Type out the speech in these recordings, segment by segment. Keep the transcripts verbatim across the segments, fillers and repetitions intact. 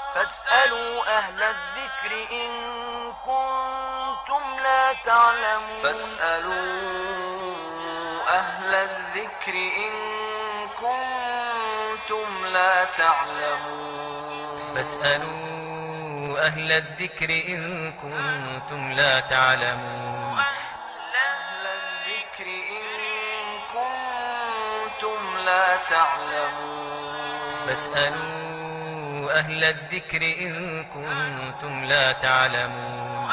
فاسألوا أهل الذكر إن كنتم لا تعلمون فاسألوا أهل الذكر إن كنتم لا تعلمون فاسألوا أهل الذكر إن كنتم لا تعلمون أهل الذكر إن كنتم لا تعلمون فاسألوا أهل الذكر إن كنتم لا تعلمون.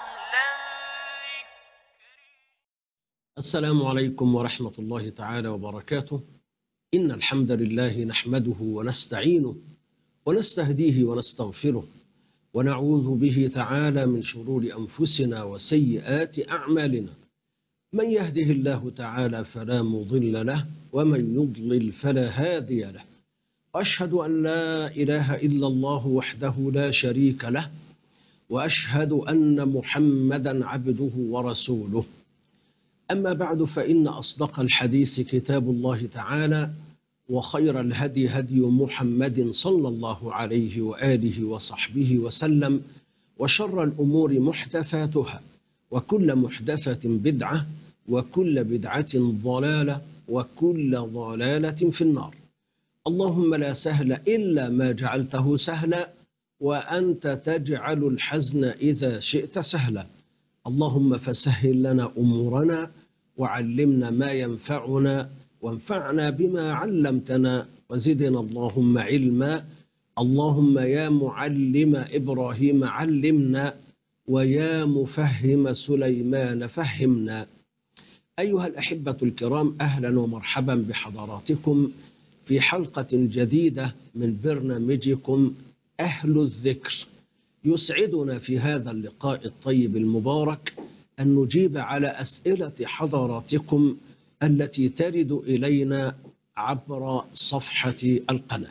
السلام عليكم ورحمة الله تعالى وبركاته. إن الحمد لله نحمده ونستعينه ونستهديه ونستغفره ونعوذ به تعالى من شرور أنفسنا وسيئات أعمالنا. من يهده الله تعالى فلا مضل له ومن يضلل فلا هادي له. وأشهد أن لا إله إلا الله وحده لا شريك له، وأشهد أن محمدا عبده ورسوله. أما بعد، فإن أصدق الحديث كتاب الله تعالى، وخير الهدي هدي محمد صلى الله عليه وآله وصحبه وسلم، وشر الأمور محدثاتها، وكل محدثة بدعة، وكل بدعة ضلالة، وكل ضلالة في النار. اللهم لا سهل إلا ما جعلته سهلا، وأنت تجعل الحزن إذا شئت سهلا. اللهم فسهل لنا أمورنا، وعلمنا ما ينفعنا، وانفعنا بما علمتنا، وزدنا اللهم علما. اللهم يا معلم إبراهيم علمنا، ويا مفهم سليمان فهمنا. أيها الأحبة الكرام، أهلا ومرحبا بحضراتكم في حلقة جديدة من برنامجكم أهل الذكر. يسعدنا في هذا اللقاء الطيب المبارك أن نجيب على أسئلة حضراتكم التي ترد إلينا عبر صفحة القناة.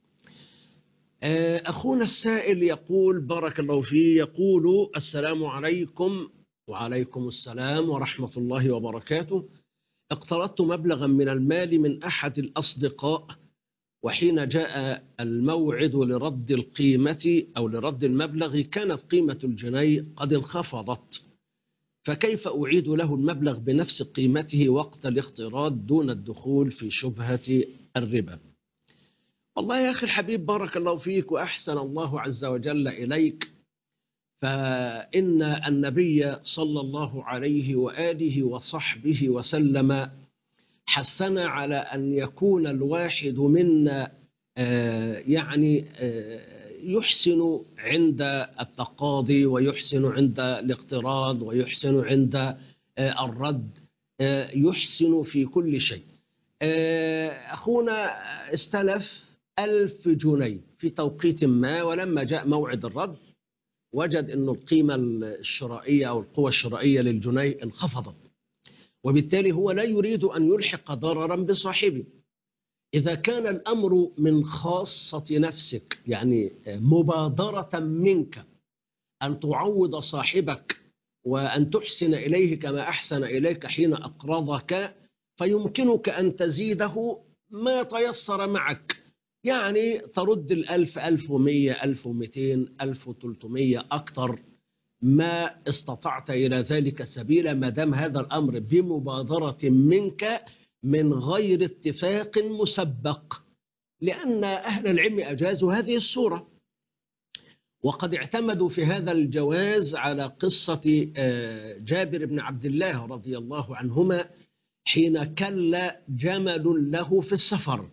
أخونا السائل يقول بارك الله فيه، يقول: السلام عليكم. وعليكم السلام ورحمة الله وبركاته. اقترضت مبلغا من المال من أحد الأصدقاء، وحين جاء الموعد لرد القيمة أو لرد المبلغ كانت قيمة الجنيه قد انخفضت، فكيف أعيد له المبلغ بنفس قيمته وقت الاقتراض دون الدخول في شبهة الربا؟ والله يا أخي الحبيب، بارك الله فيك وأحسن الله عز وجل إليك. فإن النبي صلى الله عليه وآله وصحبه وسلم حثنا على أن يكون الواحد منا يعني يحسن عند التقاضي، ويحسن عند الاقتراض، ويحسن عند الرد، يحسن في كل شيء. أخونا استلف ألف جنيه في توقيت ما، ولما جاء موعد الرد وجد أن القيمة الشرائية أو القوة الشرائية للجنيه انخفضت، وبالتالي هو لا يريد أن يلحق ضررا بصاحبه. إذا كان الأمر من خاصة نفسك، يعني مبادرة منك أن تعوض صاحبك وأن تحسن إليه كما أحسن إليك حين أقرضك، فيمكنك أن تزيده ما تيسر معك، يعني ترد الألف، ألف ومية، ألف ومئتين، ألف وثلاثمية، أكثر ما استطعت إلى ذلك سبيلا، ما دام هذا الأمر بمبادرة منك من غير اتفاق مسبق، لأن أهل العلم أجازوا هذه الصورة، وقد اعتمدوا في هذا الجواز على قصة جابر بن عبد الله رضي الله عنهما حين كل جمل له في السفر،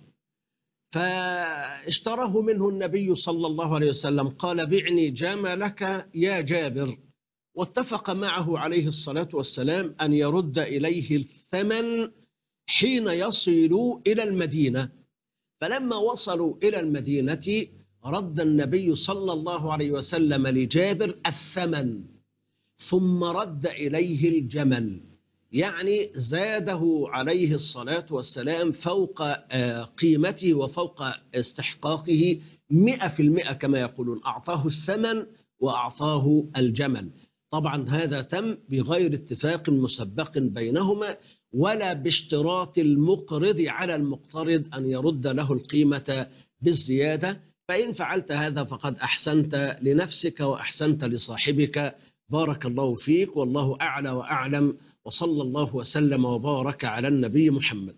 فاشتراه منه النبي صلى الله عليه وسلم، قال: بعني جملك يا جابر، واتفق معه عليه الصلاة والسلام أن يرد إليه الثمن حين يصلوا إلى المدينة. فلما وصلوا إلى المدينة رد النبي صلى الله عليه وسلم لجابر الثمن، ثم رد إليه الجمل، يعني زاده عليه الصلاة والسلام فوق قيمته وفوق استحقاقه مئة في المئة كما يقولون، أعطاه الثمن وأعطاه الجمل. طبعا هذا تم بغير اتفاق مسبق بينهما، ولا باشتراط المقرض على المقترض أن يرد له القيمة بالزيادة، فإن فعلت هذا فقد أحسنت لنفسك وأحسنت لصاحبك. بارك الله فيك، والله أعلى وأعلم، وصلى الله وسلم وبارك على النبي محمد.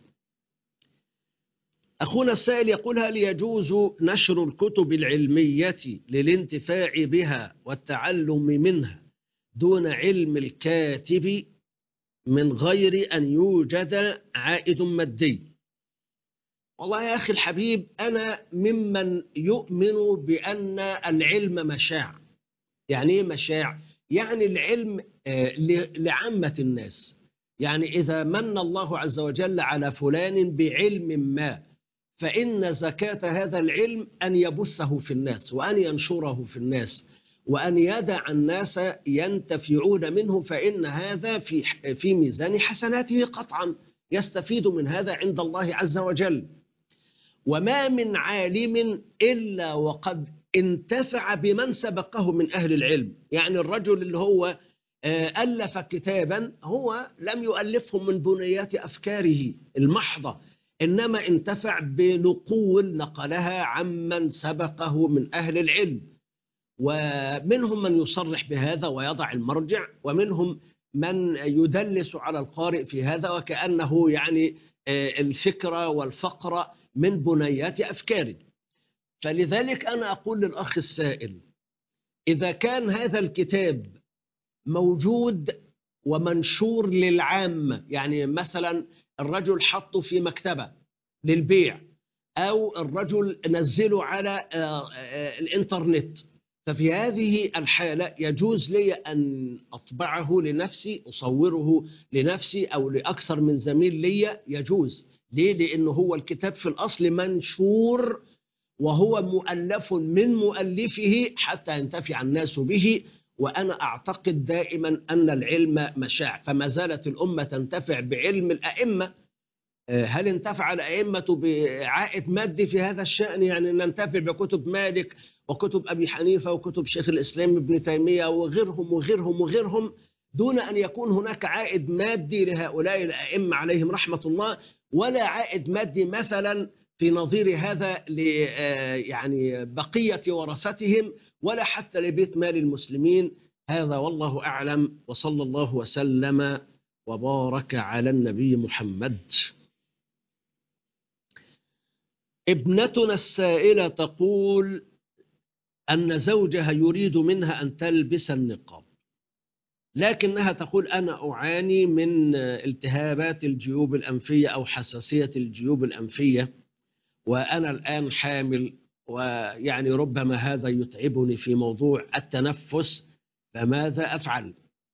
أخونا السائل يقول: هل يجوز نشر الكتب العلمية للانتفاع بها والتعلم منها دون علم الكاتب من غير أن يوجد عائد مادي؟ والله يا أخي الحبيب، أنا ممن يؤمن بأن العلم مشاع. يعني إيه مشاع؟ يعني العلم لعامة الناس. يعني إذا من الله عز وجل على فلان بعلم ما، فإن زكاة هذا العلم أن يبثه في الناس وأن ينشره في الناس وأن يدع الناس ينتفعون منه، فإن هذا في في ميزان حسناته قطعا، يستفيد من هذا عند الله عز وجل. وما من عالم إلا وقد انتفع بمن سبقه من أهل العلم. يعني الرجل اللي هو ألف كتابا هو لم يؤلفه من بنيات أفكاره المحضة، إنما انتفع بنقول نقلها عمن سبقه من أهل العلم. ومنهم من يصرح بهذا ويضع المرجع، ومنهم من يدلس على القارئ في هذا وكأنه يعني الفكرة والفقرة من بنيات أفكاره. فلذلك أنا أقول للأخ السائل: إذا كان هذا الكتاب موجود ومنشور للعامة، يعني مثلا الرجل حطه في مكتبة للبيع أو الرجل نزله على الإنترنت، ففي هذه الحالة يجوز لي أن أطبعه لنفسي، أصوره لنفسي أو لأكثر من زميل لي، يجوز. ليه؟ لأنه هو الكتاب في الأصل منشور وهو مؤلف من مؤلفه حتى ينتفع الناس به. وأنا أعتقد دائما أن العلم مشاع، فما زالت الأمة تنتفع بعلم الأئمة. هل انتفع الأئمة بعائد مادي في هذا الشأن؟ يعني ننتفع بكتب مالك وكتب أبي حنيفة وكتب شيخ الإسلام ابن تيمية وغيرهم وغيرهم وغيرهم دون أن يكون هناك عائد مادي لهؤلاء الأئمة عليهم رحمة الله، ولا عائد مادي مثلا في نظير هذا ل يعني بقية ورثتهم، ولا حتى لبيت مال المسلمين. هذا والله أعلم، وصلى الله وسلم وبارك على النبي محمد. ابنتنا السائلة تقول أن زوجها يريد منها أن تلبس النقاب، لكنها تقول: أنا أعاني من التهابات الجيوب الأنفية أو حساسية الجيوب الأنفية، وأنا الآن حامل، ويعني ربما هذا يتعبني في موضوع التنفس، فماذا أفعل؟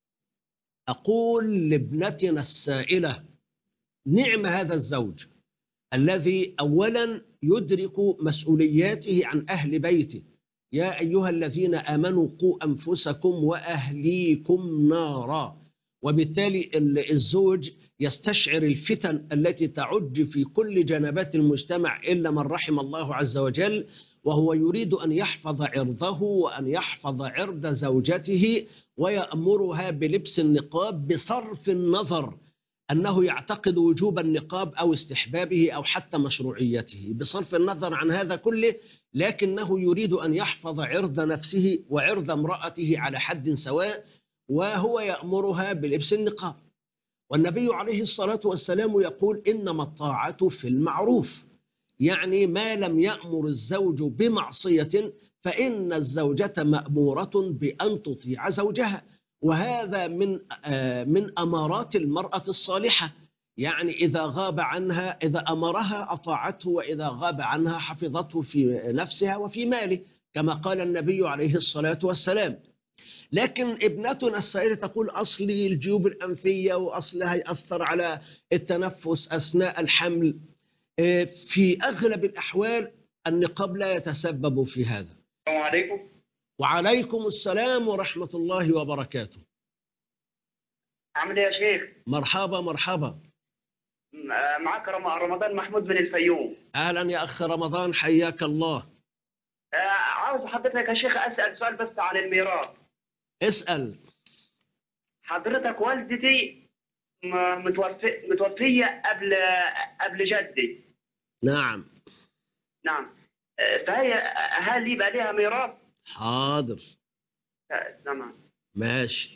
أقول لابنتنا السائلة: نعم هذا الزوج الذي أولا يدرك مسؤولياته عن أهل بيته. يا أيها الذين آمنوا قوا أنفسكم وأهليكم نارا. وبالتالي الزوج يستشعر الفتن التي تعج في كل جنبات المجتمع إلا من رحم الله عز وجل، وهو يريد أن يحفظ عرضه وأن يحفظ عرض زوجته، ويأمرها بلبس النقاب بصرف النظر أنه يعتقد وجوب النقاب أو استحبابه أو حتى مشروعيته، بصرف النظر عن هذا كله، لكنه يريد أن يحفظ عرض نفسه وعرض امرأته على حد سواء، وهو يأمرها بلبس النقاب. والنبي عليه الصلاة والسلام يقول: إنما الطاعة في المعروف. يعني ما لم يأمر الزوج بمعصية فإن الزوجة مأمورة بأن تطيع زوجها، وهذا من من أمارات المرأة الصالحة. يعني إذا غاب عنها، إذا أمرها أطاعته، وإذا غاب عنها حفظته في نفسها وفي ماله، كما قال النبي عليه الصلاة والسلام. لكن ابنتنا السائلة تقول: أصلي الجيوب الأنفية وأصلها يأثر على التنفس أثناء الحمل. في أغلب الأحوال النقاب لا يتسبب في هذا. السلام عليكم. وعليكم السلام ورحمة الله وبركاته. عامل ايه يا شيخ؟ مرحبا مرحبا. معك رمضان محمود من الفيوم. أهلا يا أخ رمضان، حياك الله. عاوز حضرتك يا شيخ أسأل سؤال بس عن الميراث. اسأل. حضرتك والدتي متوفي متوفية قبل قبل جدي. نعم. نعم. آه، فهي هل يبقى ليها ميراث؟ حاضر. آه، تمام. ماشي.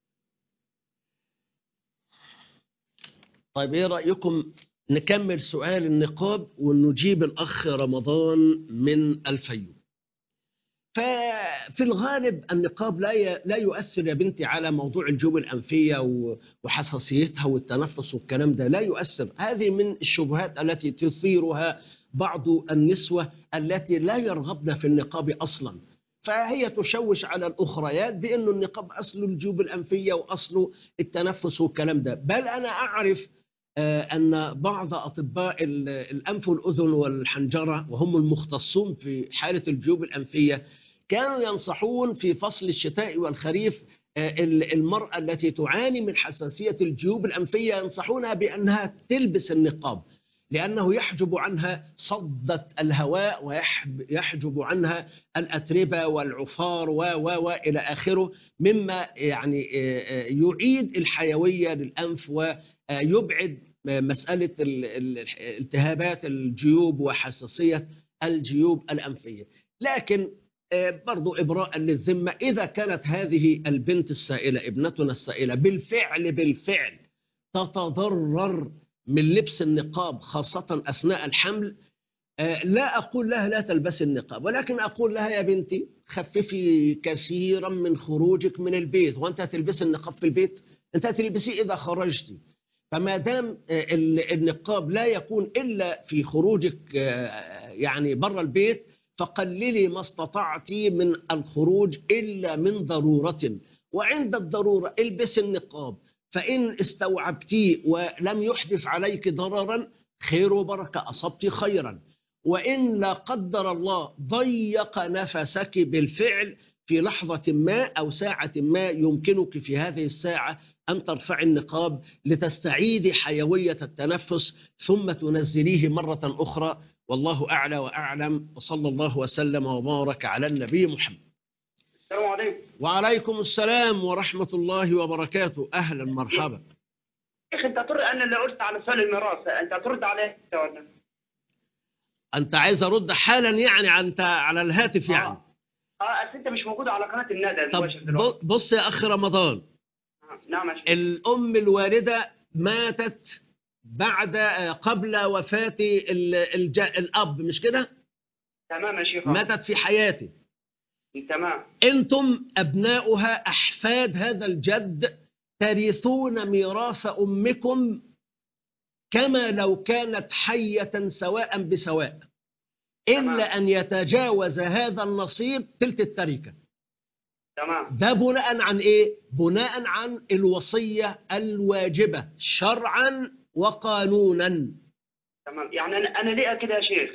طيب ايه رأيكم نكمل سؤال النقاب ونجيب الأخ رمضان من الفيوم؟ ففي الغالب النقاب لا ي- لا يؤثر يا بنتي على موضوع الجيوب الأنفية و- وحساسيتها والتنفس والكلام ده، لا يؤثر. هذه من الشبهات التي تثيرها بعض النسوة التي لا يرغبن في النقاب أصلا، فهي تشوش على الأخريات بأن النقاب أصل الجيوب الأنفية وأصل التنفس والكلام ده. بل أنا أعرف آه، أن بعض أطباء ال- الأنف والأذن والحنجرة وهم المختصون في حالة الجيوب الأنفية كانوا ينصحون في فصل الشتاء والخريف آه، ال- المرأة التي تعاني من حساسية الجيوب الأنفية ينصحونها بأنها تلبس النقاب، لأنه يحجب عنها صدة الهواء ويحجب عنها الأتربة والعفار و و و إلى آخره، مما يعني آه، آه، يعيد الحيوية للأنف ويبعد مسألة ال- ال- التهابات الجيوب وحساسية الجيوب الأنفية. لكن آه، برضو إبراء للذمة، إذا كانت هذه البنت السائلة ابنتنا السائلة بالفعل بالفعل تتضرر من لبس النقاب خاصة أثناء الحمل، آه، لا أقول لها لا تلبسي النقاب، ولكن أقول لها يا بنتي خففي كثيرا من خروجك من البيت. وأنت هتلبسي النقاب في البيت؟ أنت هتلبسيه إذا خرجتي. فما دام آه، ال- النقاب لا يكون إلا في خروجك آه، يعني بره البيت، فقللي ما استطعت من الخروج إلا من ضرورة، وعند الضرورة البسي النقاب. فإن استوعبتيه ولم يحدث عليك ضررا خير وبركة، أصبت خيرا. وإن لا قدر الله ضيق نفسك بالفعل في لحظة ما أو ساعة ما، يمكنك في هذه الساعة أن ترفعي النقاب لتستعيدي حيوية التنفس ثم تنزليه مرة أخرى. والله أعلى وأعلم، وصلى الله وسلم وبارك على النبي محمد. السلام عليكم. وعليكم السلام ورحمة الله وبركاته. أهلا مرحبا. يا اخي انت ترد، انا اللي قلت على سؤال الميراث، انت ترد عليه ولا؟ أنت عايز أرد حالا يعني أنت على الهاتف يعني؟ اه اه اصل انت مش موجود على قناه الندى طب المباشر دلوقتي. ب- بص يا أخ رمضان، آه، نعم يا شيخ. الأم الوالدة ماتت بعد قبل وفاة ال- الج- الأب، مش كده؟ تمام يا شيخ. ماتت في حياته. تمام. أنتم أبناؤها أحفاد هذا الجد ترثون ميراث أمكم كما لو كانت حية سواء بسواء، إلا أن يتجاوز هذا النصيب تلت التركة. تمام. ده بناء عن إيه؟ بناء عن الوصية الواجبة شرعا وقانونا. تمام. يعني انا انا ليه كده يا شيخ؟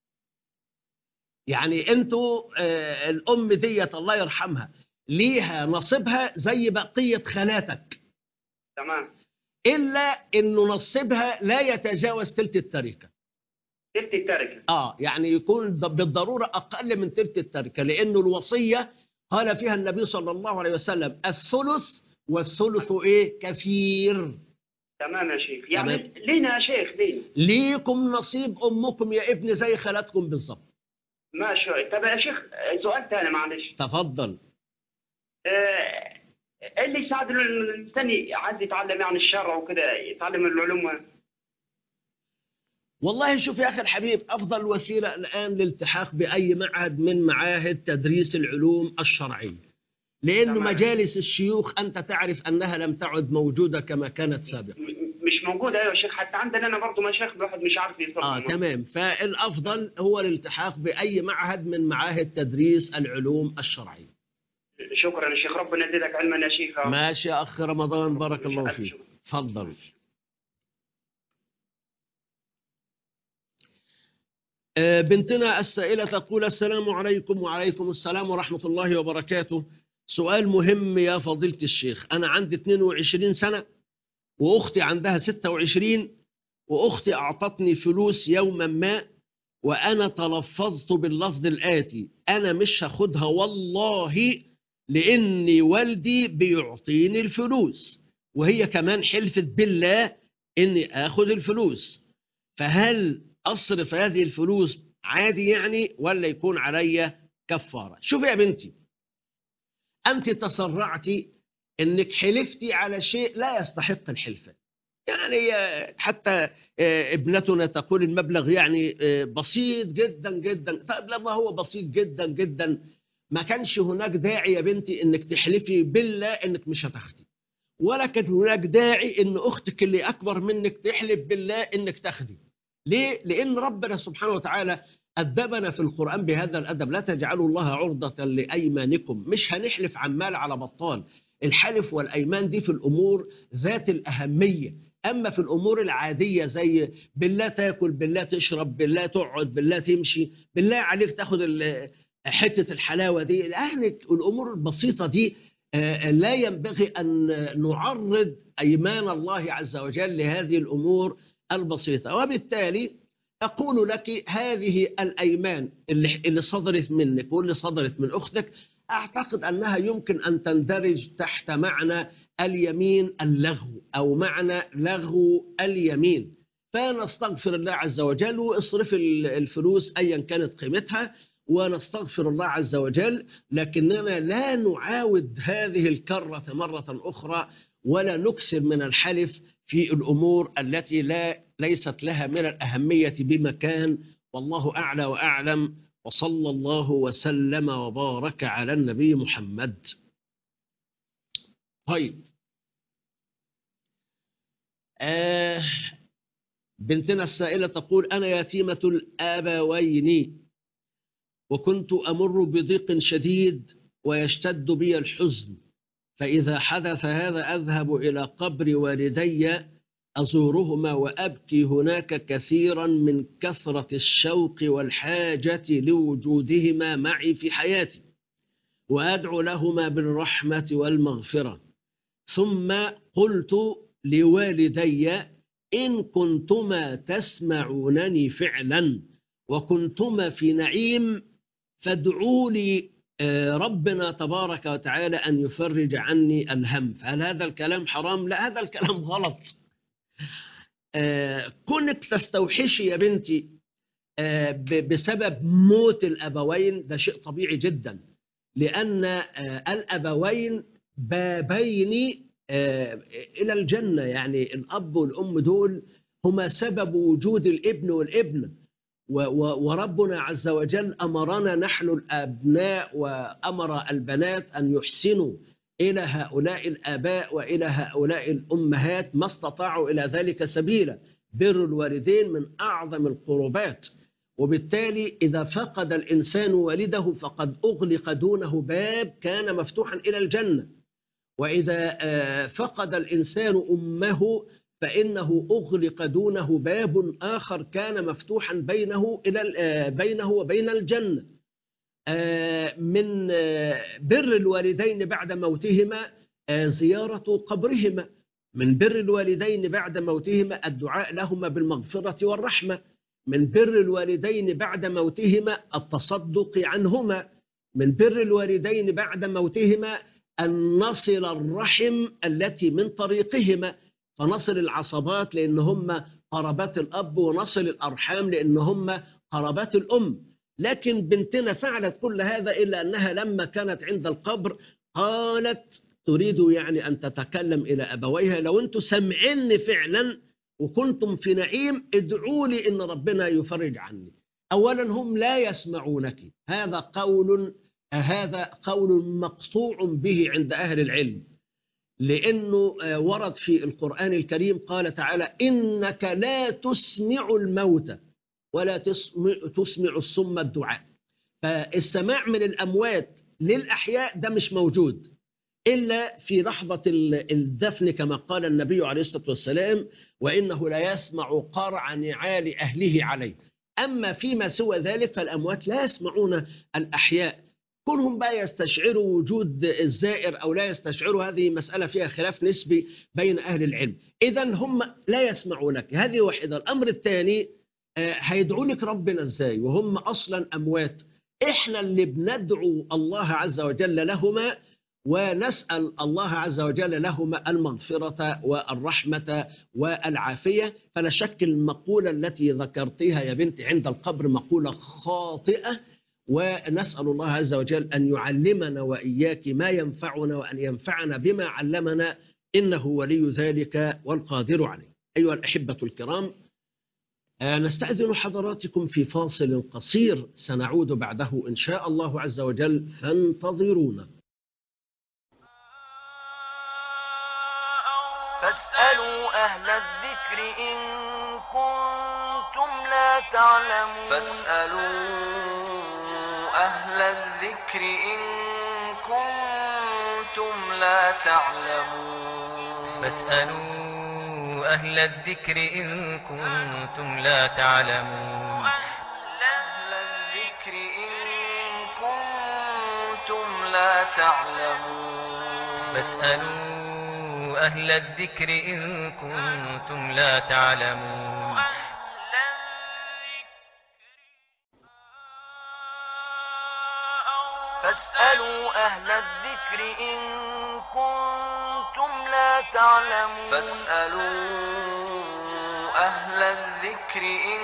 يعني انتوا آه الأم ديت الله يرحمها ليها نصيبها زي بقية خالاتك، تمام. إلا إنه نصيبها لا يتجاوز تلت التركة. تلت التركه. آه يعني يكون بالضرورة أقل من تلت التركة، لأنه الوصية قال فيها النبي صلى الله عليه وسلم الثلث، والثلث إيه؟ كثير. تمام يا شيخ. يعني تمام. لينا يا شيخ، لينا. ليكم نصيب أمكم يا ابني زي خالاتكم بالضبط. ماشي. طب يا شيخ سؤال ثاني معلش. تفضل. آه، ايه اللي يساعد الانسان عايز يتعلم يعني الشرع وكده، يتعلم العلوم؟ والله شوف يا أخي الحبيب، أفضل وسيلة الآن للالتحاق بأي معهد من معاهد تدريس العلوم الشرعية، لأنه تمام. مجالس الشيوخ أنت تعرف أنها لم تعد موجودة كما كانت سابقا. م- مش موجود. ايوه يا شيخ، حتى عندنا انا برضه مشايخ الواحد مش عارف يصرف. آه تمام. فالأفضل هو الالتحاق بأي معهد من معاهد تدريس العلوم الشرعية. شكرا يا شيخ، ربنا يزيدك علما يا شيخ. ماشي يا أخ رمضان، بارك الله فيك. تفضل. آه، بنتنا السائلة تقول السلام عليكم. وعليكم السلام ورحمة الله وبركاته. سؤال مهم يا فضيلة الشيخ، أنا عندي اثنين وعشرين سنة وأختي عندها ستة وعشرين، وأختي أعطتني فلوس يوما ما وأنا تلفظت باللفظ الآتي: أنا مش هاخدها والله لأني والدي بيعطيني الفلوس، وهي كمان حلفت بالله إني آخد الفلوس، فهل أصرف هذه الفلوس عادي يعني ولا يكون علي كفارة؟ شوفي يا بنتي، أنت تسرعتي إنك حلفتي على شيء لا يستحق الحلفة. يعني حتى ابنتنا تقول المبلغ يعني بسيط جدا جدا. طيب لما هو بسيط جدا جدا ما كانش هناك داعي يا بنتي انك تحلفي بالله انك مش هتاخدي، ولا كان هناك داعي ان اختك اللي اكبر منك تحلف بالله انك تاخدي. ليه؟ لان ربنا سبحانه وتعالى أدبنا في القرآن بهذا الأدب: لا تجعلوا الله عرضة لأيمانكم. مش هنحلف عن مال على بطال. الحلف والأيمان دي في الأمور ذات الأهمية. أما في الأمور العادية زي بالله تاكل، بالله تشرب، بالله تقعد، بالله تمشي، بالله عليك تاخد حتة الحلاوة دي، يعني الأمور البسيطة دي لا ينبغي أن نعرض أيمان الله عز وجل لهذه الأمور البسيطة. وبالتالي أقول لك هذه الأيمان اللي, اللي صدرت منك واللي صدرت من أختك أعتقد أنها يمكن أن تندرج تحت معنى اليمين اللغو أو معنى لغو اليمين. فنستغفر الله عز وجل واصرف الفلوس أيا كانت قيمتها ونستغفر الله عز وجل، لكننا لا نعاود هذه الكرة مرة أخرى ولا نكثر من الحلف في الأمور التي لا ليست لها من الأهمية بمكان. والله أعلى وأعلم، وصلى الله وسلم وبارك على النبي محمد. طيب آه بنتنا السائلة تقول: أنا يتيمة الآبوين وكنت أمر بضيق شديد ويشتد بي الحزن، فإذا حدث هذا أذهب إلى قبر والدي أزورهما وأبكي هناك كثيرا من كثرة الشوق والحاجة لوجودهما معي في حياتي، وأدعو لهما بالرحمة والمغفرة. ثم قلت لوالدي: إن كنتما تسمعونني فعلا وكنتما في نعيم فادعوا لي ربنا تبارك وتعالى أن يفرج عني الهم. فهل هذا الكلام حرام؟ لا، هذا الكلام غلط. كونك تستوحشي يا بنتي بسبب موت الأبوين ده شيء طبيعي جدا، لأن الأبوين بابين إلى الجنة. يعني الأب والأم دول هما سبب وجود الابن والابنة، وربنا عز وجل أمرنا نحن الأبناء وأمر البنات أن يحسنوا إلى هؤلاء الآباء وإلى هؤلاء الأمهات ما استطاعوا إلى ذلك سبيلا. بر الوالدين من أعظم القربات، وبالتالي إذا فقد الإنسان والده فقد أغلق دونه باب كان مفتوحا إلى الجنة، وإذا فقد الإنسان أمه فإنه أغلق دونه باب آخر كان مفتوحا بينه إلى بينه وبين الجنة. من بر الوالدين بعد موتهما زيارة قبرهما، من بر الوالدين بعد موتهما الدعاء لهما بالمغفرة والرحمة، من بر الوالدين بعد موتهما التصدق عنهما، من بر الوالدين بعد موتهما أن نصل الرحم التي من طريقهما، فنصل العصبات لأن هم قرابات الأب، ونصل الأرحام لأن هم قرابات الأم. لكن بنتنا فعلت كل هذا إلا أنها لما كانت عند القبر قالت تريد يعني أن تتكلم إلى أبويها: لو أنتم سمعني فعلا وكنتم في نعيم ادعوا لي إن ربنا يفرج عني. أولا هم لا يسمعونك، هذا قول هذا قول مقطوع به عند أهل العلم، لأنه ورد في القرآن الكريم قال تعالى: إنك لا تسمع الموتى ولا تسمع, تسمع الصم الدعاء. فالسماع من الأموات للأحياء ده مش موجود إلا في لحظة الدفن كما قال النبي عليه الصلاة والسلام: وإنه لا يسمع قرع نعال أهله عليه. أما فيما سوى ذلك فالأموات لا يسمعون الأحياء. كلهم بقى يستشعروا وجود الزائر أو لا يستشعروا، هذه مسألة فيها خلاف نسبي بين أهل العلم. إذن هم لا يسمعونك، هذه واحدة. الأمر الثاني، هيدعوا لك ربنا إزاي وهم أصلا أموات؟ إحنا اللي بندعو الله عز وجل لهما، ونسأل الله عز وجل لهما المغفرة والرحمة والعافية. فلا شك المقولة التي ذكرتها يا بنتي عند القبر مقولة خاطئة، ونسأل الله عز وجل أن يعلمنا وإياك ما ينفعنا وأن ينفعنا بما علمنا، إنه ولي ذلك والقادر عليه. أيها الأحبة الكرام، نستأذن حضراتكم في فاصل قصير سنعود بعده إن شاء الله عز وجل، فانتظرونا. فاسألوا أهل الذكر إن كنتم لا تعلمون فاسألوا أهل الذكر إن كنتم لا تعلمون فاسألوا أهل الذكر إن كنتم لا تعلمون أهل الذكر إن كنتم لا تعلمون فاسألوا أهل الذكر إن كنتم لا تعلمون فاسألوا أهل الذكر إن كنتم لا تعلمون فاسألوا أهل الذكر إن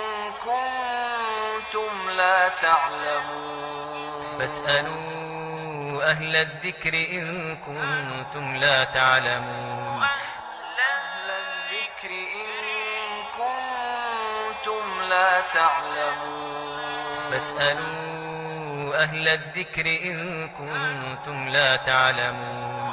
كنتم لا تعلمون فاسألوا أهل الذكر إن كنتم لا تعلمون أهل الذكر إن كنتم لا تعلمون فاسألوا أهل الذكر إن كنتم لا تعلمون.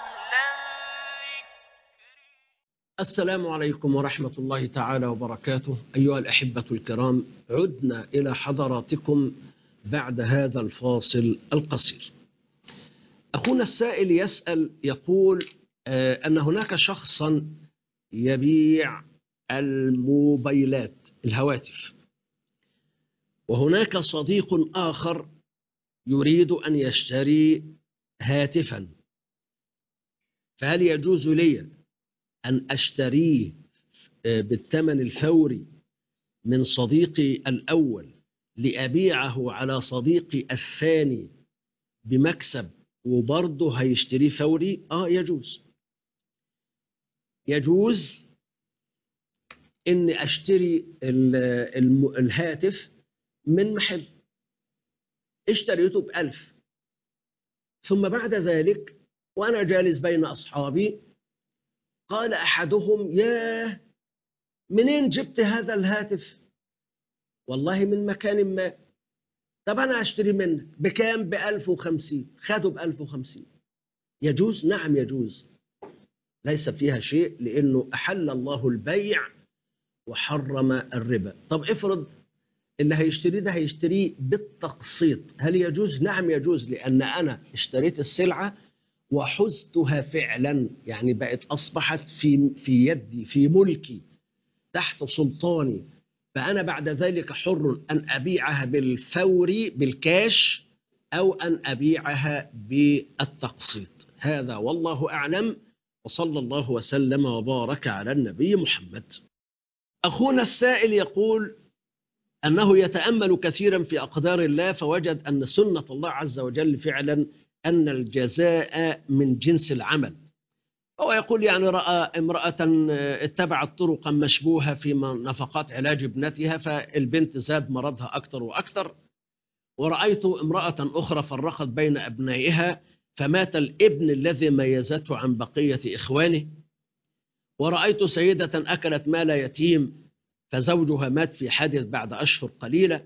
السلام عليكم ورحمة الله تعالى وبركاته. أيها الأحبة الكرام، عدنا إلى حضراتكم بعد هذا الفاصل القصير. أخونا السائل يسأل يقول آه أن هناك شخصا يبيع الموبايلات الهواتف، وهناك صديق آخر يريد أن يشتري هاتفا، فهل يجوز لي أن أشتريه بالثمن الفوري من صديقي الأول لأبيعه على صديقي الثاني بمكسب وبرضه هيشتريه فوري؟ آه يجوز. يجوز إن أشتري الهاتف من محل اشتريته بألف، ثم بعد ذلك وأنا جالس بين أصحابي قال أحدهم: ياه، منين جبت هذا الهاتف؟ والله من مكان ما. طب أنا أشتري منك بكام؟ بألف وخمسين. خدوا بألف وخمسين. يجوز؟ نعم يجوز، ليس فيها شيء، لأنه أحل الله البيع وحرم الربا. طب افرض اللي هيشتري ده هيشتريه بالتقسيط، هل يجوز؟ نعم يجوز، لأن أنا اشتريت السلعة وحزتها فعلا، يعني بقت أصبحت في في يدي، في ملكي، تحت سلطاني، فأنا بعد ذلك حر أن أبيعها بالفوري بالكاش أو أن أبيعها بالتقسيط. هذا والله أعلم، وصلى الله وسلم وبارك على النبي محمد. أخونا السائل يقول أنه يتأمل كثيرا في أقدار الله، فوجد أن سنة الله عز وجل فعلا أن الجزاء من جنس العمل. هو يقول يعني رأى امرأة اتبعت طرقا مشبوهة في نفقات علاج ابنتها، فالبنت زاد مرضها أكثر وأكثر. ورأيت امرأة أخرى فرقت بين أبنائها فمات الابن الذي ميزته عن بقية إخوانه. ورأيت سيدة أكلت مال يتيم فزوجها مات في حادث بعد أشهر قليلة،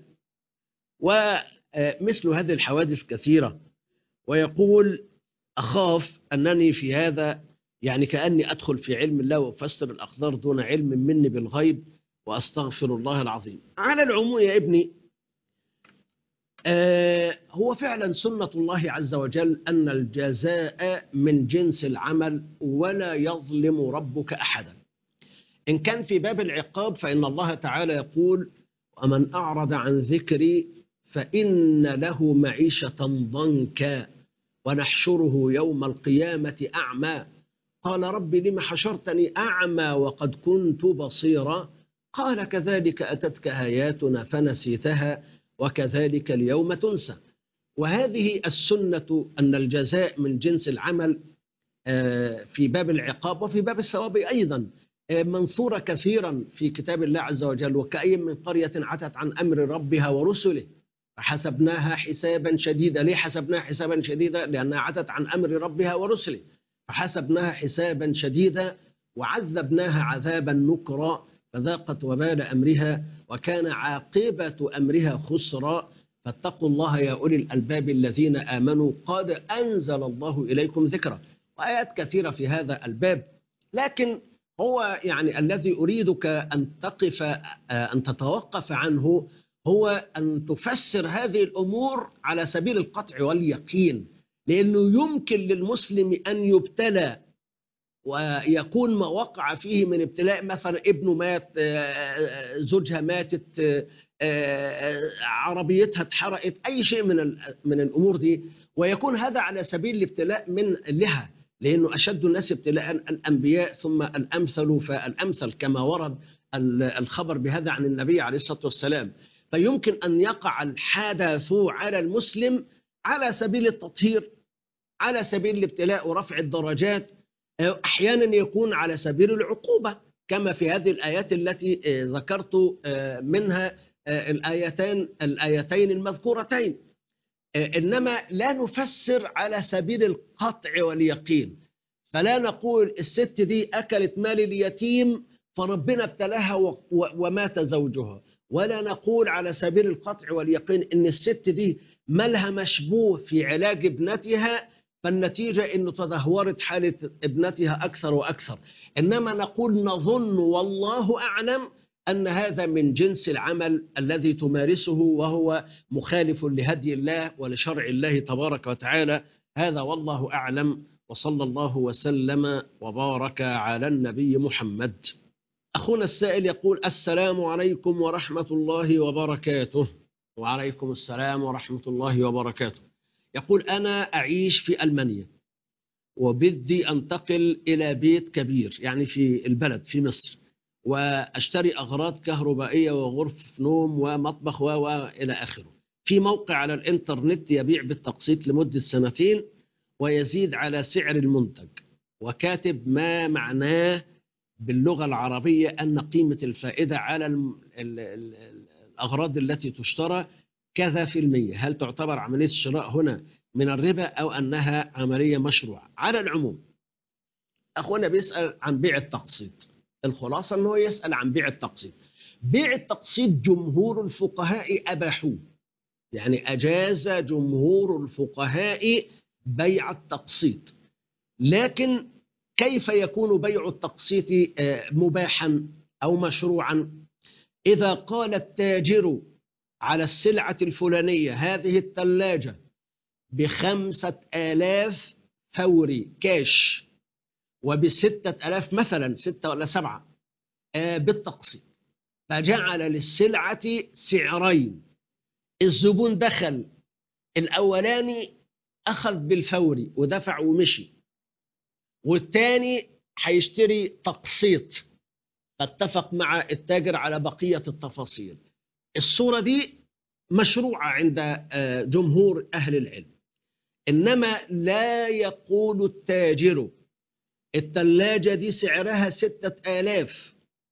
ومثل هذه الحوادث كثيرة. ويقول: أخاف أنني في هذا يعني كأني أدخل في علم الله وأفسر الأقدار دون علم مني بالغيب، وأستغفر الله العظيم. على العموم يا ابني، آه هو فعلا سنة الله عز وجل أن الجزاء من جنس العمل، ولا يظلم ربك أحدا. إن كان في باب العقاب فإن الله تعالى يقول: ومن أعرض عن ذكري فإن له معيشة ضنكا ونحشره يوم القيامة أعمى. قال: رب لم حشرتني أعمى وقد كنت بصيرا؟ قال: كذلك أتتك آياتنا فنسيتها وكذلك اليوم تنسى. وهذه السنة أن الجزاء من جنس العمل في باب العقاب وفي باب الثواب أيضا منثورة كثيرا في كتاب الله عز وجل. وكأي من قرية عتت عن أمر ربها ورسله فحسبناها حسابا شديدا. ليه حسبناها حسابا شديدا؟ لأنها عتت عن أمر ربها ورسله، فحسبناها حسابا شديدا وعذبناها عذابا نكرا فذاقت وبال أمرها وكان عاقبة أمرها خسرا فاتقوا الله يا أولي الألباب الذين آمنوا قد أنزل الله إليكم ذكرا. وآيات كثيرة في هذا الباب، لكن هو يعني الذي أريدك أن تقف أن تتوقف عنه هو أن تفسر هذه الأمور على سبيل القطع واليقين، لأنه يمكن للمسلم أن يبتلى ويكون ما وقع فيه من ابتلاء، مثلا ابنه مات، زوجها ماتت، عربيتها اتحرقت، أي شيء من من الأمور دي، ويكون هذا على سبيل الابتلاء من لها، لأنه أشد الناس ابتلاء الأنبياء ثم الأمثل فالأمثل كما ورد الخبر بهذا عن النبي عليه الصلاة والسلام. فيمكن أن يقع الحدث على المسلم على سبيل التطهير، على سبيل الابتلاء ورفع الدرجات، أحيانا يكون على سبيل العقوبة كما في هذه الآيات التي ذكرت منها الآيتين الآيتين المذكورتين. إنما لا نفسر على سبيل القطع واليقين، فلا نقول الست دي أكلت مال اليتيم فربنا ابتلاها ومات زوجها، ولا نقول على سبيل القطع واليقين إن الست دي مالها مشبوه في علاج ابنتها فالنتيجة إنه تدهورت حالة ابنتها أكثر وأكثر. إنما نقول نظن والله أعلم أن هذا من جنس العمل الذي تمارسه وهو مخالف لهدي الله ولشرع الله تبارك وتعالى. هذا والله أعلم، وصلى الله وسلم وبارك على النبي محمد. أخونا السائل يقول: السلام عليكم ورحمة الله وبركاته. وعليكم السلام ورحمة الله وبركاته. يقول: أنا أعيش في ألمانيا وبدي أنتقل إلى بيت كبير، يعني في البلد في مصر، وأشتري أغراض كهربائية وغرف نوم ومطبخ وإلى آخره. في موقع على الإنترنت يبيع بالتقسيط لمدة سنتين ويزيد على سعر المنتج، وكاتب ما معناه باللغة العربية أن قيمة الفائدة على الأغراض التي تشترى كذا في المية. هل تعتبر عملية الشراء هنا من الربا أو أنها عملية مشروعة؟ على العموم أخونا بيسأل عن بيع التقسيط. الخلاصة أنه يسأل عن بيع التقسيط. بيع التقسيط جمهور الفقهاء أباحوه، يعني أجاز جمهور الفقهاء بيع التقسيط. لكن كيف يكون بيع التقسيط مباحا أو مشروعا؟ إذا قال التاجر على السلعة الفلانية هذه الثلاجة بخمسة آلاف فوري كاش وبستة آلاف مثلا، ستة ولا سبعة آه بالتقسيط، فجعل للسلعة سعرين. الزبون دخل الأولاني أخذ بالفوري ودفع ومشي، والتاني هيشتري تقسيط فاتفق مع التاجر على بقية التفاصيل. الصورة دي مشروعة عند جمهور أهل العلم. إنما لا يقول التاجر الثلاجة دي سعرها ستة آلاف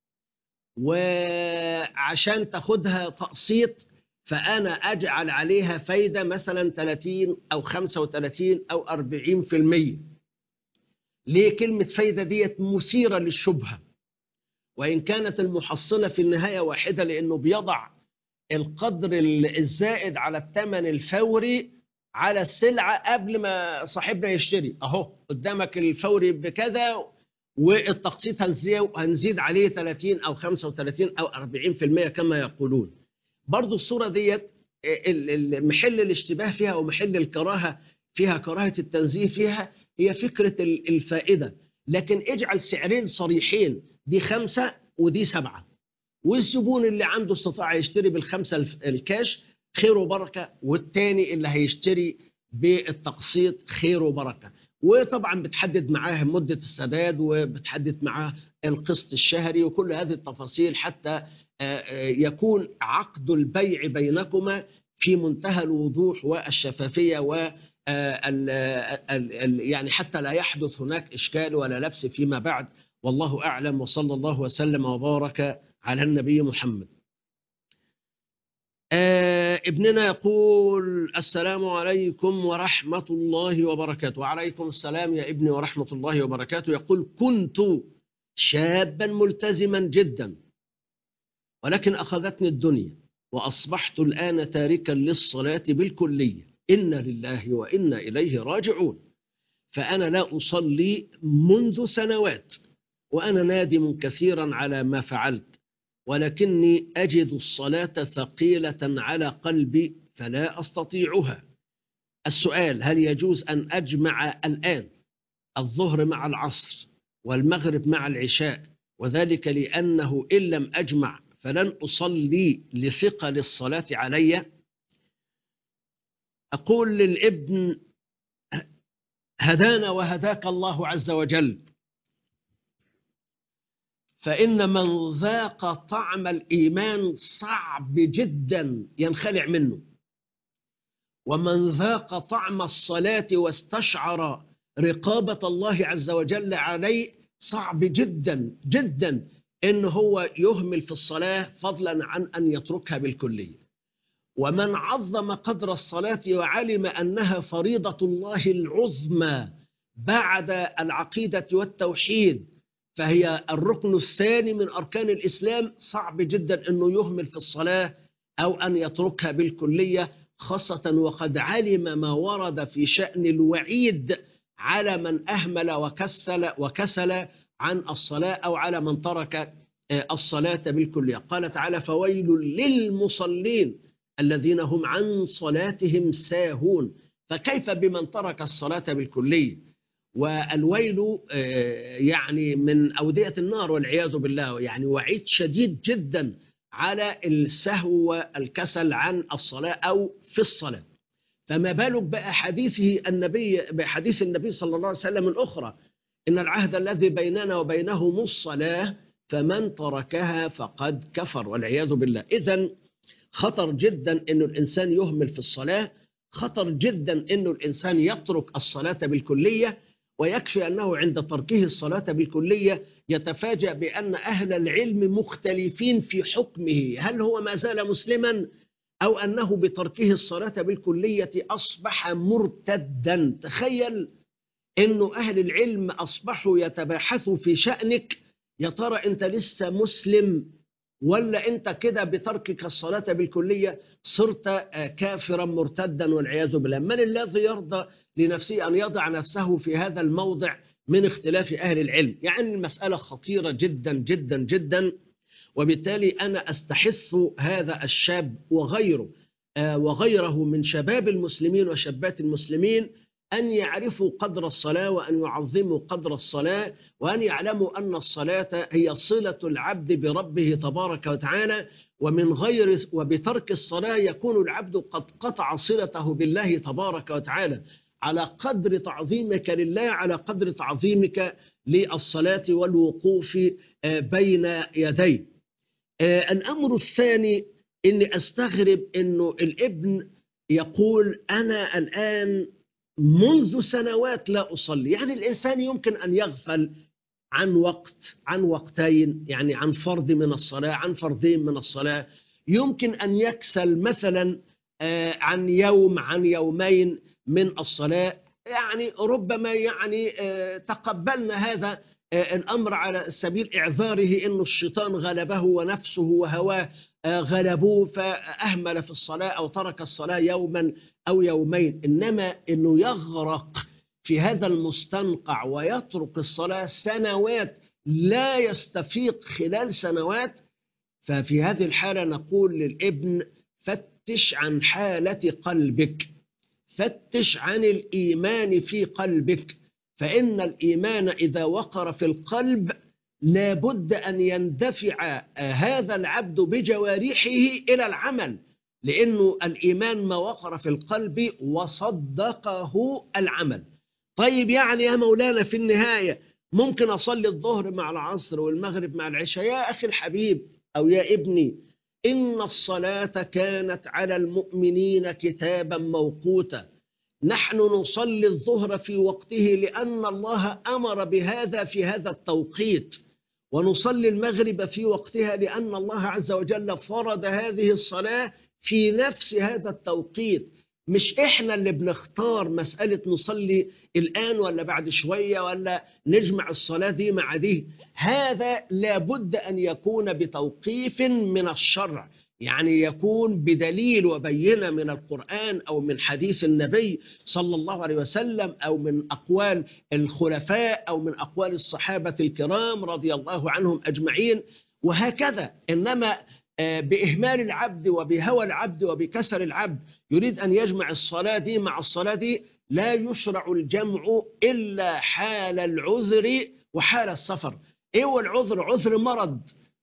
وعشان تاخدها تقسيط فأنا أجعل عليها فايدة مثلا ثلاثين أو خمسة وثلاثين أو أربعين في المية. ليه كلمة فايدة ديت مثيرة للشبهة، وإن كانت المحصلة في النهاية واحدة، لأنه بيضع القدر الزائد على الثمن الفوري على السلعة قبل ما صاحبنا يشتري. أهو قدامك الفوري بكذا والتقسيط هنزيد عليه ثلاثين أو خمسة وثلاثين أو أربعين في المية كما يقولون. برضو الصورة ديت محل الاشتباه فيها ومحل الكراهة فيها، كراهة التنزيه فيها، هي فكرة الفائدة. لكن اجعل سعرين صريحين، دي خمسة ودي سبعة، والزبون اللي عنده استطاع يشتري بالخمسة الكاش خير وبركة، والتاني اللي هيشتري بالتقسيط خير وبركة. وطبعا بتحدد معاه مدة السداد وبتحدد معاه القسط الشهري وكل هذه التفاصيل حتى يكون عقد البيع بينكما في منتهى الوضوح والشفافية و يعني حتى لا يحدث هناك إشكال ولا لبس فيما بعد. والله أعلم، وصلى الله وسلم وبارك على النبي محمد. آه ابننا يقول: السلام عليكم ورحمة الله وبركاته. وعليكم السلام يا ابني ورحمة الله وبركاته. يقول: كنت شابا ملتزما جدا، ولكن أخذتني الدنيا وأصبحت الآن تاركا للصلاة بالكلية. إنا لله وإنا إليه راجعون. فأنا لا أصلي منذ سنوات، وأنا نادم كثيرا على ما فعلت، ولكني أجد الصلاة ثقيلة على قلبي فلا أستطيعها. السؤال: هل يجوز أن أجمع الآن الظهر مع العصر والمغرب مع العشاء، وذلك لأنه إن لم أجمع فلن أصلي لثقل الصلاة علي؟ أقول للابن: هدانا وهداك الله عز وجل، فإن من ذاق طعم الإيمان صعب جدا ينخلع منه، ومن ذاق طعم الصلاة واستشعر رقابة الله عز وجل عليه صعب جدا جدا إن هو يهمل في الصلاة، فضلا عن أن يتركها بالكلية. ومن عظم قدر الصلاة وعلم أنها فريضة الله العظمى بعد العقيدة والتوحيد، فهي الركن الثاني من أركان الإسلام، صعب جدا أنه يهمل في الصلاة أو أن يتركها بالكلية، خاصة وقد علم ما ورد في شأن الوعيد على من أهمل وكسل, وكسل عن الصلاة، أو على من ترك الصلاة بالكلية. قال تعالى: فويل للمصلين الذين هم عن صلاتهم ساهون. فكيف بمن ترك الصلاة بالكلية؟ والويل يعني من أودية النار والعياذ بالله، يعني وعيد شديد جدا على السهو والكسل عن الصلاة أو في الصلاة. فما بالك بقى حديثه النبي بحديث النبي صلى الله عليه وسلم الأخرى: إن العهد الذي بيننا وبينهم الصلاة فمن تركها فقد كفر، والعياذ بالله. إذن خطر جدا إن الإنسان يهمل في الصلاة، خطر جدا إن الإنسان يترك الصلاة بالكلية. ويكفي أنه عند تركه الصلاة بالكلية يتفاجأ بأن أهل العلم مختلفين في حكمه، هل هو ما زال مسلما أو أنه بتركه الصلاة بالكلية أصبح مرتدا. تخيل إنه أهل العلم أصبحوا يتباحثوا في شأنك: يا ترى أنت لسه مسلم ولا أنت كده بتركك الصلاة بالكلية صرت كافرا مرتدا والعياذ بالله. من الذي يرضى لنفسه أن يضع نفسه في هذا الموضع من اختلاف أهل العلم؟ يعني المسألة خطيرة جدا جدا جدا. وبالتالي أنا أستحث هذا الشاب وغيره وغيره من شباب المسلمين وشابات المسلمين أن يعرفوا قدر الصلاة، وأن يعظموا قدر الصلاة، وأن يعلموا أن الصلاة هي صلة العبد بربه تبارك وتعالى، ومن غير وبترك الصلاة يكون العبد قد قطع صلته بالله تبارك وتعالى. على قدر تعظيمك لله، على قدر تعظيمك للصلاة والوقوف بين يديه. الأمر الثاني إني أستغرب إنه الابن يقول: أنا الآن منذ سنوات لا أصلي. يعني الإنسان يمكن أن يغفل عن وقت، عن وقتين، يعني عن فرض من الصلاة، عن فرضين من الصلاة. يمكن أن يكسل مثلا عن يوم، عن يومين من الصلاة. يعني ربما يعني تقبلنا هذا الأمر على سبيل إعذاره إنه الشيطان غلبه ونفسه وهواه غلبوه فأهمل في الصلاة أو ترك الصلاة يوما أو يومين. إنما إنه يغرق في هذا المستنقع ويترك الصلاة سنوات، لا يستفيق خلال سنوات، ففي هذه الحالة نقول للابن: فتش عن حالة قلبك، فتش عن الإيمان في قلبك، فإن الإيمان إذا وقر في القلب لابد أن يندفع هذا العبد بجوارحه إلى العمل، لأنه الإيمان ما وقر في القلب وصدقه العمل. طيب يعني يا مولانا في النهاية ممكن أصلي الظهر مع العصر والمغرب مع العشاء؟ يا أخي الحبيب أو يا ابني، إن الصلاة كانت على المؤمنين كتابا موقوتا. نحن نصلي الظهر في وقته لأن الله أمر بهذا في هذا التوقيت، ونصلي المغرب في وقتها لأن الله عز وجل فرض هذه الصلاة في نفس هذا التوقيت. مش إحنا اللي بنختار مسألة نصلي الآن ولا بعد شوية ولا نجمع الصلاة دي مع دي. هذا لابد أن يكون بتوقيف من الشرع، يعني يكون بدليل وبينة من القرآن أو من حديث النبي صلى الله عليه وسلم أو من أقوال الخلفاء أو من أقوال الصحابة الكرام رضي الله عنهم أجمعين، وهكذا. إنما بإهمال العبد وبهوى العبد وبكسل العبد يريد أن يجمع الصلاة دي مع الصلاة دي، لا يشرع الجمع إلا حال العذر وحال السفر. إيه هو العذر؟ عذر مرض،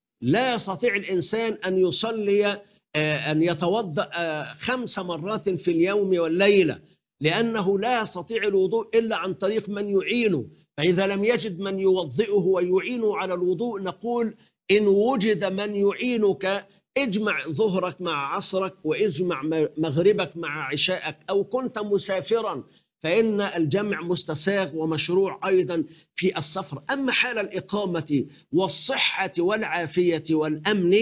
لا يستطيع الإنسان أن يصلي أن يتوضأ خمس مرات في اليوم والليلة، لأنه لا يستطيع الوضوء إلا عن طريق من يعينه. فإذا لم يجد من يوضئه ويعينه على الوضوء نقول إن وجد من يعينك اجمع ظهرك مع عصرك واجمع مغربك مع عشاءك، أو كنت مسافرا فإن الجمع مستساغ ومشروع أيضا في السفر. أما حال الإقامة والصحة والعافية والأمن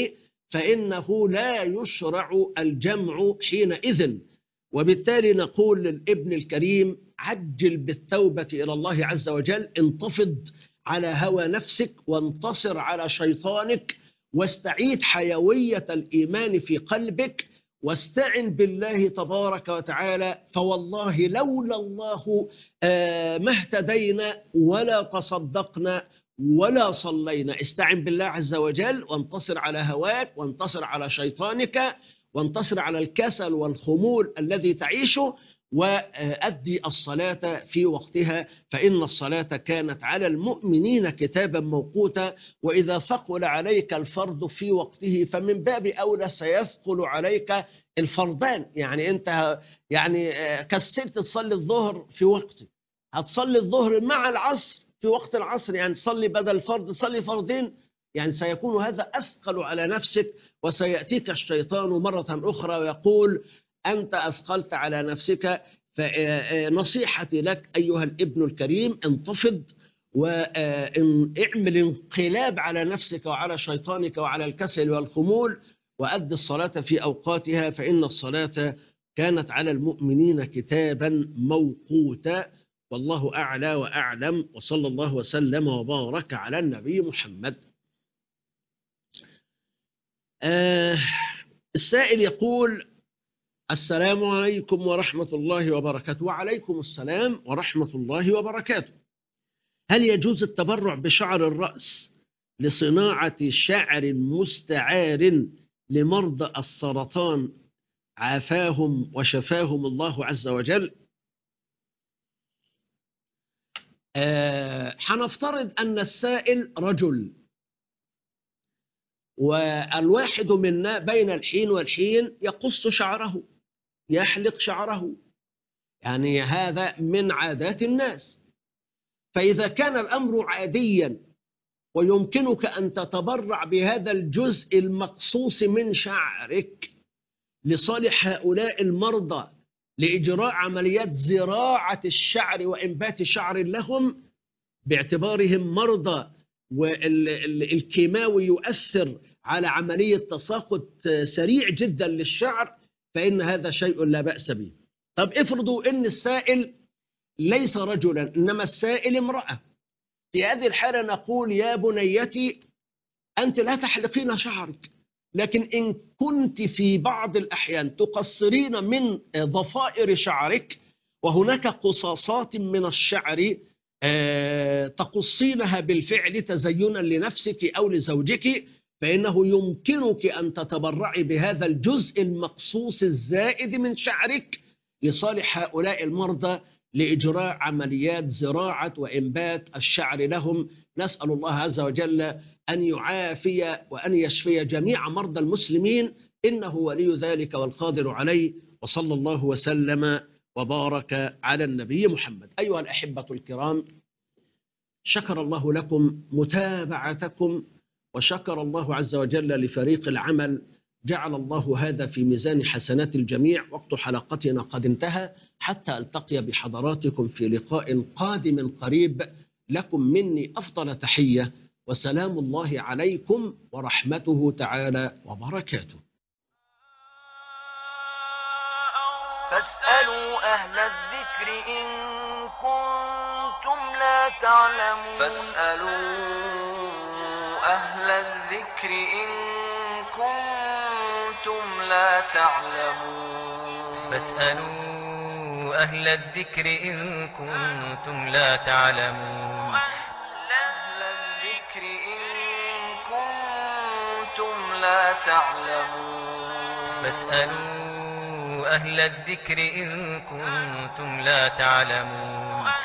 فإنه لا يشرع الجمع حينئذ. وبالتالي نقول للابن الكريم عجل بالتوبة إلى الله عز وجل، انتفض على هوى نفسك وانتصر على شيطانك، واستعيد حيوية الإيمان في قلبك، واستعن بالله تبارك وتعالى. فوالله لولا الله ما اهتدينا ولا تصدقنا ولا صلينا. استعن بالله عز وجل وانتصر على هواك وانتصر على شيطانك وانتصر على الكسل والخمول الذي تعيشه، وأدي الصلاة في وقتها، فإن الصلاة كانت على المؤمنين كتابا موقوتا. وإذا ثقل عليك الفرض في وقته فمن باب أولى سيثقل عليك الفرضان. يعني أنت يعني كسلت تصلي الظهر في وقته، هتصلي الظهر مع العصر في وقت العصر، يعني تصلي بدل الفرض تصلي فرضين، يعني سيكون هذا أثقل على نفسك. وسيأتيك الشيطان مرة أخرى ويقول أنت أثقلت على نفسك. فنصيحتي لك أيها الابن الكريم انتفض واعمل انقلاب على نفسك وعلى شيطانك وعلى الكسل والخمول، وأد الصلاة في أوقاتها، فإن الصلاة كانت على المؤمنين كتابا موقوتا. والله أعلى وأعلم، وصلى الله وسلم وبارك على النبي محمد. آه السائل يقول السلام عليكم ورحمة الله وبركاته. وعليكم السلام ورحمة الله وبركاته. هل يجوز التبرع بشعر الرأس لصناعة شعر مستعار لمرضى السرطان عافاهم وشفاهم الله عز وجل؟ حنفترض آه أن السائل رجل، والواحد منا بين الحين والحين يقص شعره، يحلق شعره، يعني هذا من عادات الناس. فإذا كان الأمر عاديا ويمكنك أن تتبرع بهذا الجزء المقصوص من شعرك لصالح هؤلاء المرضى لإجراء عمليات زراعة الشعر وإنبات شعر لهم باعتبارهم مرضى والكيماوي يؤثر على عملية تساقط سريع جدا للشعر، فإن هذا شيء لا بأس به. طب افرضوا أن السائل ليس رجلا إنما السائل امرأة، في هذه الحالة نقول يا بنيتي أنت لا تحلقين شعرك، لكن إن كنت في بعض الأحيان تقصرين من ضفائر شعرك وهناك قصاصات من الشعر تقصينها بالفعل تزينا لنفسك أو لزوجك، فإنه يمكنك أن تتبرعي بهذا الجزء المقصوص الزائد من شعرك لصالح هؤلاء المرضى لإجراء عمليات زراعة وإنبات الشعر لهم. نسأل الله عز وجل أن يعافي وأن يشفي جميع مرضى المسلمين، إنه ولي ذلك والقادر عليه. وصلى الله وسلم وبارك على النبي محمد. أيها الأحبة الكرام، شكر الله لكم متابعتكم، وشكر الله عز وجل لفريق العمل جعل الله هذا في ميزان حسنات الجميع. وقت حلقتنا قد انتهى، حتى ألتقي بحضراتكم في لقاء قادم قريب. لكم مني أفضل تحية، وسلام الله عليكم ورحمته تعالى وبركاته. فاسألوا أهل الذكر إن كنتم لا تعلمون فاسألوا أهل الذكر إن كنتم لا تعلمون فاسألوا أهل الذكر إن كنتم لا تعلمون أهل الذكر إن كنتم لا تعلمون فاسألوا أهل الذكر إن كنتم لا تعلمون